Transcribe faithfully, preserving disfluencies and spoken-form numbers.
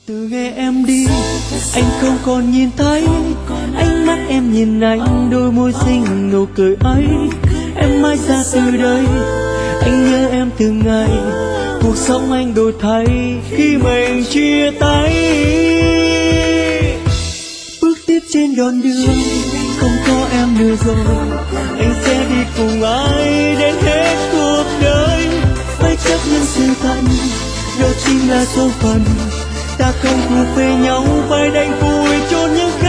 Từ ngày em đi anh không còn nhìn thấy ánh mắt em nhìn anh, đôi môi xinh nụ cười ấy. Em mãi xa từ đây, anh nhớ em từng ngày. Cuộc sống anh đổi thay khi mình chia tay. Bước tiếp trên đoạn đường không có em nữa rồi, anh sẽ đi cùng ai đến hết cuộc đời. Phải chấp nhận sự thật, đó chính là số phận. Ta không thuộc về nhau, phải đành vùi chôn những